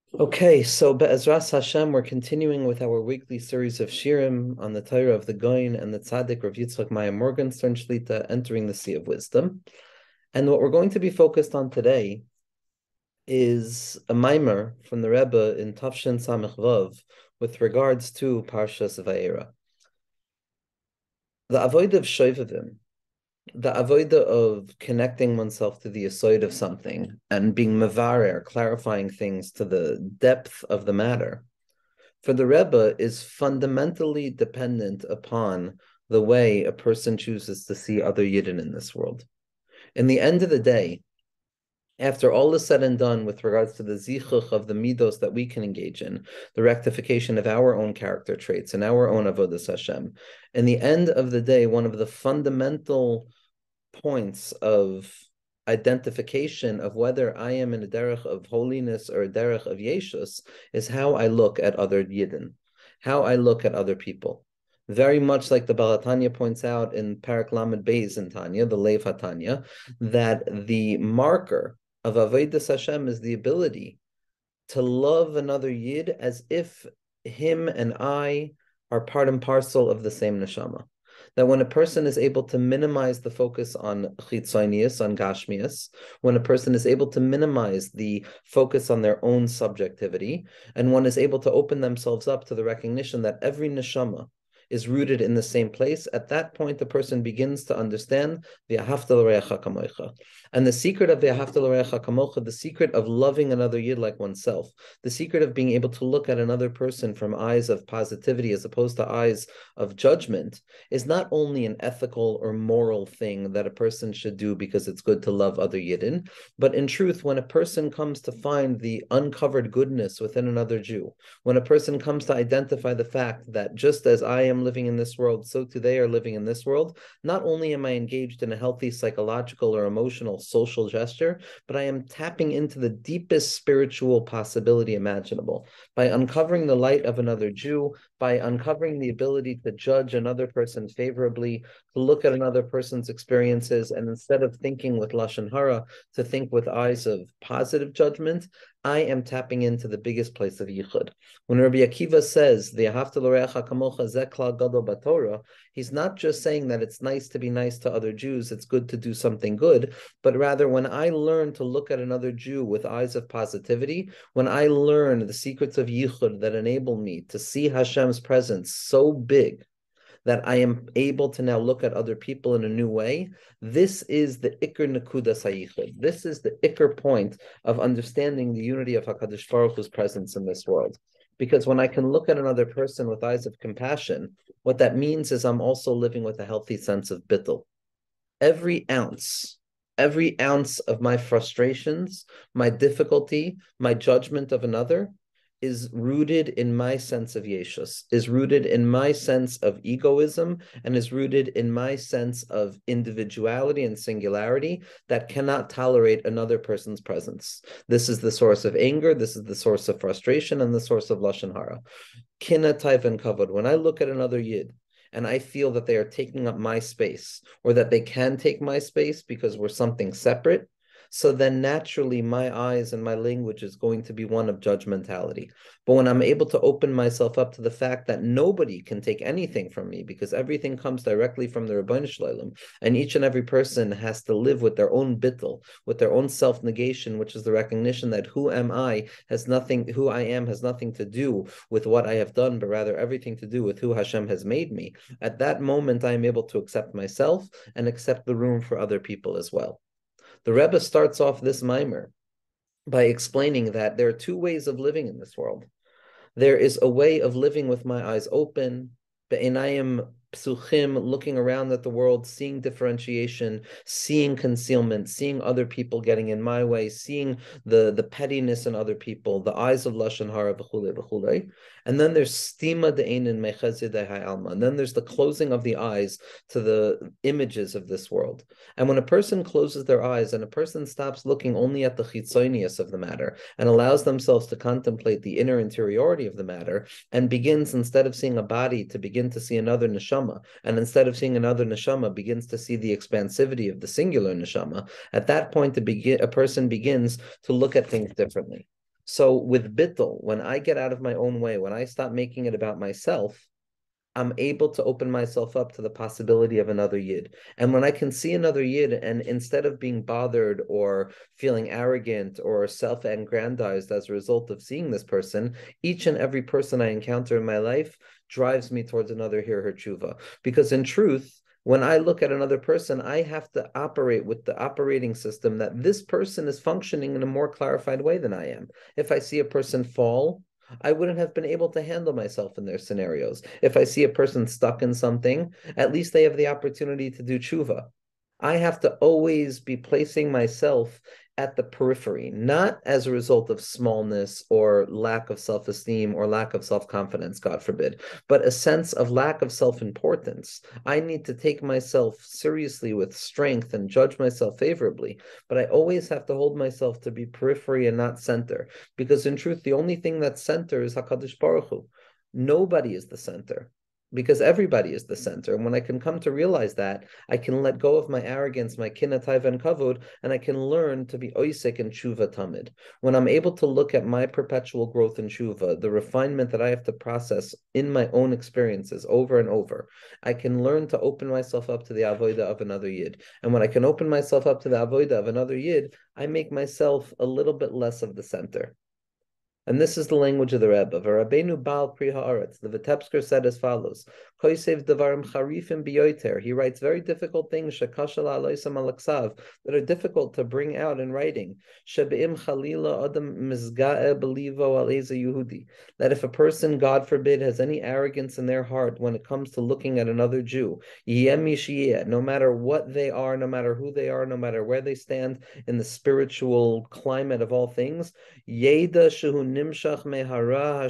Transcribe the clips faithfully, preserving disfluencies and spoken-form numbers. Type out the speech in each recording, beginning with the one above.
Okay, so Be'ezras Hashem, we're continuing with our weekly series of Shirim on the Torah of the Goin and the Tzaddik Rav Yitzchak Maya Morgenstern Shlita, Entering the Sea of Wisdom. And what we're going to be focused on today is a mimer from the Rebbe in Tafshin Samech Vav with regards to Parshas Vayera. The avoid of Shoivavim, the avoida of connecting oneself to the aside of something and being mevarer, clarifying things to the depth of the matter, for the Rebbe is fundamentally dependent upon the way a person chooses to see other Yidden in this world. In the end of the day, after all is said and done with regards to the zichuch of the midos that we can engage in, the rectification of our own character traits and our own avodas Hashem, in the end of the day, one of the fundamental points of identification of whether I am in a derech of holiness or a derech of yeshus is how I look at other yidden, how I look at other people. Very much like the Baal HaTanya points out in Parak Lamed Beis in Tanya, the Lev HaTanya, that the marker of Avodas Hashem is the ability to love another yid as if him and I are part and parcel of the same neshama. That when a person is able to minimize the focus on chitzonius, on gashmius, when a person is able to minimize the focus on their own subjectivity, and one is able to open themselves up to the recognition that every neshama is rooted in the same place, at that point the person begins to understand the ahavta l'reacha kamocha. And the secret of the ahavta l'reacha kamocha, the secret of loving another yid like oneself, the secret of being able to look at another person from eyes of positivity as opposed to eyes of judgment, is not only an ethical or moral thing that a person should do because it's good to love other yidden, but in truth, when a person comes to find the uncovered goodness within another Jew, when a person comes to identify the fact that just as I am living in this world, so too they are living in this world, not only am I engaged in a healthy psychological or emotional social gesture, but I am tapping into the deepest spiritual possibility imaginable by uncovering the light of another Jew, by uncovering the ability to judge another person favorably, to look at another person's experiences, and instead of thinking with Lashon Hara, to think with eyes of positive judgment. I am tapping into the biggest place of yichud. When Rabbi Akiva says the ahavta l'reacha kamocha zeh klal gadol b'Torah, he's not just saying that it's nice to be nice to other Jews, it's good to do something good, but rather when I learn to look at another Jew with eyes of positivity, when I learn the secrets of yichud that enable me to see Hashem's presence so big that I am able to now look at other people in a new way. This is the Iker Nekudas HaYichud. This is the Iker point of understanding the unity of HaKadosh Baruch Hu's presence in this world. Because when I can look at another person with eyes of compassion, what that means is I'm also living with a healthy sense of bittul. Every ounce, every ounce of my frustrations, my difficulty, my judgment of another is rooted in my sense of Yeshus, is rooted in my sense of egoism, and is rooted in my sense of individuality and singularity that cannot tolerate another person's presence. This is the source of anger, this is the source of frustration, and the source of Lashon Hara. Kina, taif, and kavod. When I look at another Yid, and I feel that they are taking up my space, or that they can take my space because we're something separate, so then naturally my eyes and my language is going to be one of judgmentality. But when I'm able to open myself up to the fact that nobody can take anything from me because everything comes directly from the Ribbono Shel Olam, and each and every person has to live with their own bittul, with their own self-negation, which is the recognition that who am I has nothing, who I am has nothing to do with what I have done, but rather everything to do with who Hashem has made me. At that moment, I am able to accept myself and accept the room for other people as well. The Rebbe starts off this mimer by explaining that there are two ways of living in this world. There is a way of living with my eyes open, be'enayim psuchim, looking around at the world, seeing differentiation, seeing concealment, seeing other people getting in my way, seeing the, the pettiness in other people, the eyes of Lashon Hara, v'chule, v'chule. And then there's stima de'einin mechazid ha'alma. And then there's the closing of the eyes to the images of this world. And when a person closes their eyes and a person stops looking only at the chitzonius of the matter and allows themselves to contemplate the inner interiority of the matter and begins, instead of seeing a body, to begin to see another neshama, and instead of seeing another neshama, begins to see the expansivity of the singular neshama, at that point, to begin, a person begins to look at things differently. So with bittul, when I get out of my own way, when I stop making it about myself, I'm able to open myself up to the possibility of another yid. And when I can see another yid, and instead of being bothered or feeling arrogant or self-aggrandized as a result of seeing this person, each and every person I encounter in my life drives me towards another here, her tshuva. Because in truth, when I look at another person, I have to operate with the operating system that this person is functioning in a more clarified way than I am. If I see a person fall, I wouldn't have been able to handle myself in their scenarios. If I see a person stuck in something, at least they have the opportunity to do tshuva. I have to always be placing myself at the periphery, not as a result of smallness or lack of self-esteem or lack of self-confidence, God forbid, but a sense of lack of self-importance. I need to take myself seriously with strength and judge myself favorably, but I always have to hold myself to be periphery and not center, because in truth, the only thing that's center is HaKadosh Baruch Hu. Nobody is the center, because everybody is the center. And when I can come to realize that, I can let go of my arrogance, my kinatayv and kavod, and I can learn to be oisek in tshuva tamid. When I'm able to look at my perpetual growth in tshuva, the refinement that I have to process in my own experiences over and over, I can learn to open myself up to the avodah of another yid. And when I can open myself up to the avodah of another yid, I make myself a little bit less of the center. And this is the language of the Rebbe. V'Rabbeinu Baal Pri Haaretz. The Vitebsker said as follows: Kosev Devarim Charifim Biyoter. He writes very difficult things Shekashal Aloisam Alaksav that are difficult to bring out in writing. Shebeim Chalila Adam Mizga'e Belivo Aleza Yehudi. That if a person, God forbid, has any arrogance in their heart when it comes to looking at another Jew, Yiem Yishiyeh, no matter what they are, no matter who they are, no matter where they stand in the spiritual climate of all things, Yeda Shehu. A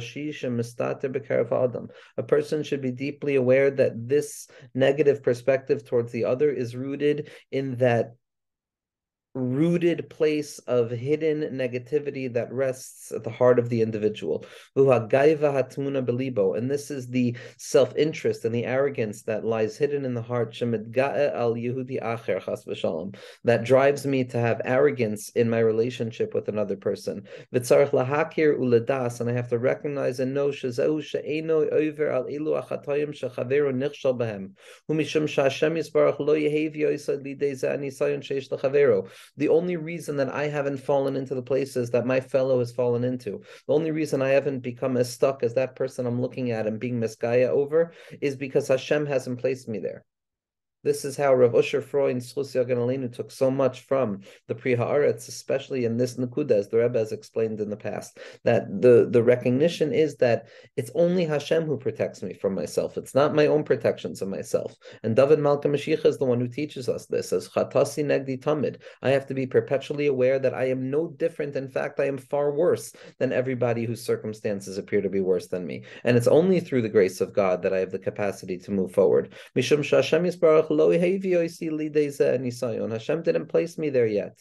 person should be deeply aware that this negative perspective towards the other is rooted in that rooted place of hidden negativity that rests at the heart of the individual. And this is the self-interest and the arrogance that lies hidden in the heart that drives me to have arrogance in my relationship with another person. And I have to recognize and know the only reason that I haven't fallen into the places that my fellow has fallen into, the only reason I haven't become as stuck as that person I'm looking at and being miskaya over, is because Hashem hasn't placed me there. This is how Rav Usher Freund Schus Yagen Aleinu took so much from the Pri Haaretz, especially in this Nakuda, as the Rebbe has explained in the past, that the, the recognition is that it's only Hashem who protects me from myself. It's not my own protections of myself. And David Malka Mashiach is the one who teaches us this, as Chatasi Negdi Tamid. I have to be perpetually aware that I am no different. In fact, I am far worse than everybody whose circumstances appear to be worse than me. And it's only through the grace of God that I have the capacity to move forward. Mishum Shashem Yisbarach Hashem didn't place me there yet.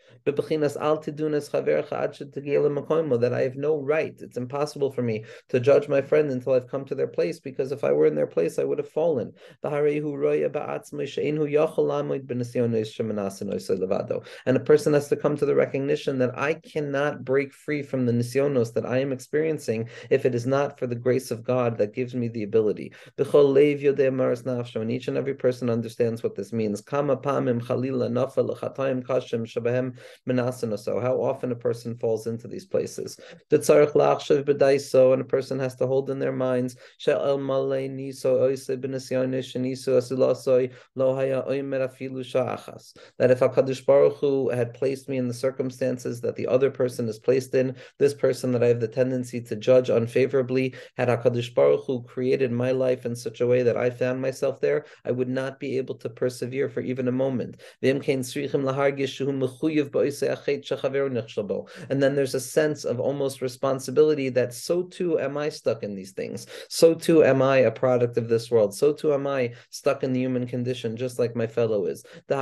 That I have no right. It's impossible for me to judge my friend until I've come to their place, because if I were in their place, I would have fallen. And a person has to come to the recognition that I cannot break free from the nisyonos that I am experiencing if it is not for the grace of God that gives me the ability. And each and every person understands what this means. So how often a person falls into these places. And a person has to hold in their minds that if HaKadosh Baruch Hu had placed me in the circumstances that the other person is placed in, this person that I have the tendency to judge unfavorably, had HaKadosh Baruch Hu created my life in such a way that I found myself there, I would not be able to persevere for even a moment. And then there's a sense of almost responsibility that so too am I stuck in these things. So too am I a product of this world. So too am I stuck in the human condition, just like my fellow is. And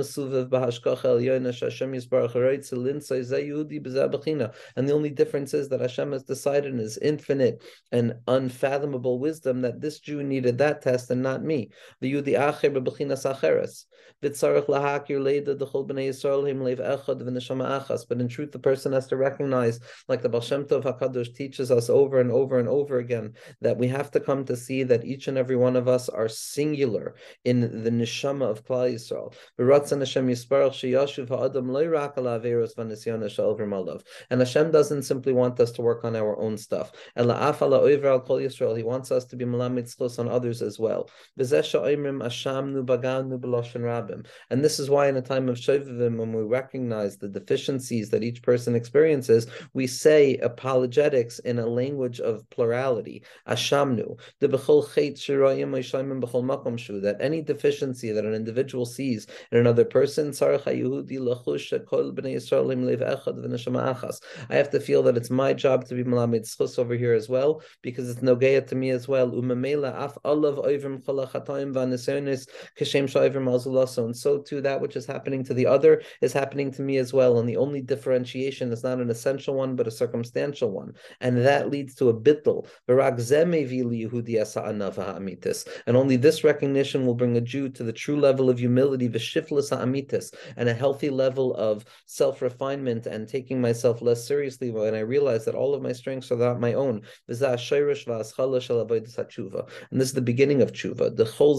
the only difference is that Hashem has decided in His infinite and unfathomable wisdom that this Jew needed that test and not me. The Yudi Acher bebechinas acheres. V'tzarich lahakir leida dechol b'nei Yisrael him leiv echad echad v'neshama achas. But in truth, the person has to recognize, like the Baal Shem Tov HaKadosh teaches us over and over and over again, that we have to come to see that each and every one of us are singular in the neshama of Klal Yisrael. And Hashem doesn't simply want us to work on our own stuff. He wants us to be melamed zchus on others as well. And this is why in a time of Shovavim, when we recognize the deficiencies that each person experiences, we say apologetics in a language of plurality. Ashamnu. That any deficiency that an individual sees in another person, I have to feel that it's my job to be melamed zchus over here as well, because it's nogeya to me as well. And so too, that which is happening to the other is happening to me as well. And the only differentiation is not an essential one, but a circumstantial one. And that leads to a bittul. And only this recognition will bring a Jew to the true level of humility, and a healthy level of self-refinement and taking myself less seriously when I realize that all of my strengths are not my own. And this is the beginning of tshuva.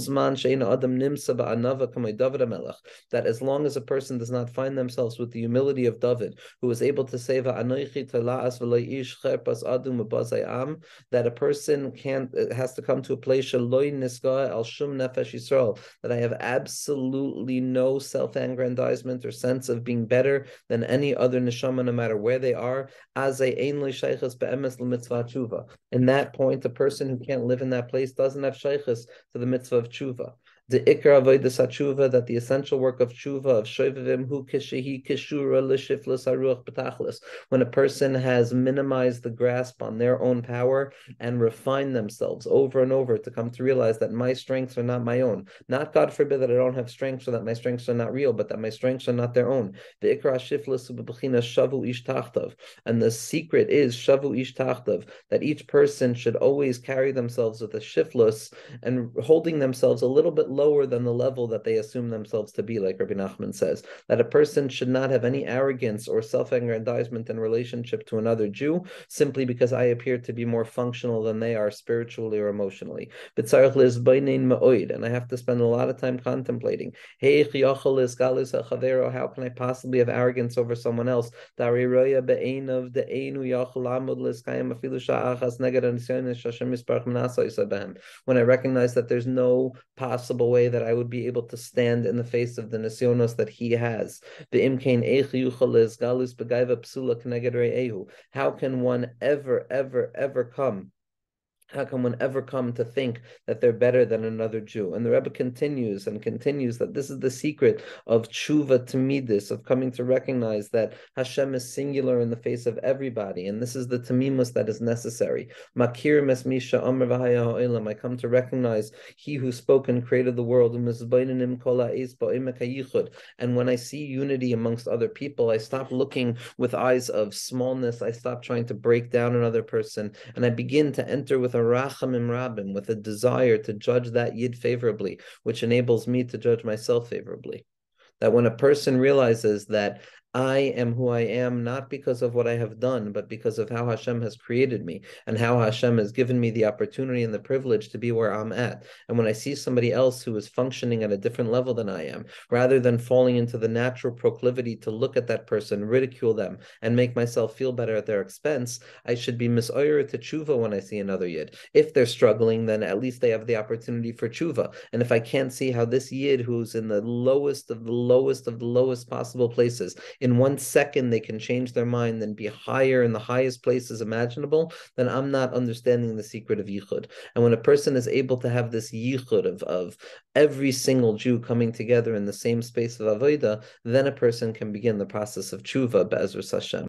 That as long as a person does not find themselves with the humility of David, who was able to say that a person can't has to come to a place that I have absolutely no self-aggrandizement or sense of being better than any other neshama, no matter where they are. In that point, a person who can't live in that place doesn't have shaychus to the mitzvah of tshuva. The ikar avodas hatshuva, that the essential work of tshuva of shovavim hu kishehi kishura l'shiflas haruach b'tachlis, when a person has minimized the grasp on their own power and refined themselves over and over to come to realize that my strengths are not my own. Not, God forbid, that I don't have strengths, so that my strengths are not real, but that my strengths are not their own. The ikar shiflas b'bechina shavu ish tachtav, and the secret is shavu ish tachtav, that each person should always carry themselves with a shiflus and holding themselves a little bit lower than the level that they assume themselves to be, like Rabbi Nachman says, that a person should not have any arrogance or self-aggrandizement in relationship to another Jew simply because I appear to be more functional than they are spiritually or emotionally. And I have to spend a lot of time contemplating, how can I possibly have arrogance over someone else? When I recognize that there's no possible way that I would be able to stand in the face of the nisyonos that he has. How can one ever, ever, ever come How can one ever come to think that they're better than another Jew? And the Rebbe continues and continues that this is the secret of tshuva tamidis, of coming to recognize that Hashem is singular in the face of everybody, and this is the tamimus that is necessary. Makir mes misha amar v'haya ha'olam. I come to recognize He who spoke and created the world. And when I see unity amongst other people, I stop looking with eyes of smallness. I stop trying to break down another person, and I begin to enter with a rachamim rabim, with a desire to judge that yid favorably, which enables me to judge myself favorably. That when a person realizes that I am who I am not because of what I have done, but because of how Hashem has created me and how Hashem has given me the opportunity and the privilege to be where I'm at. And when I see somebody else who is functioning at a different level than I am, rather than falling into the natural proclivity to look at that person, ridicule them, and make myself feel better at their expense, I should be misoyer to tshuva when I see another yid. If they're struggling, then at least they have the opportunity for tshuva. And if I can't see how this yid who's in the lowest of the lowest of the lowest possible places, in one second they can change their mind and be higher in the highest places imaginable, then I'm not understanding the secret of yichud. And when a person is able to have this yichud of, of every single Jew coming together in the same space of avodah, then a person can begin the process of tshuva, be'ezras Hashem.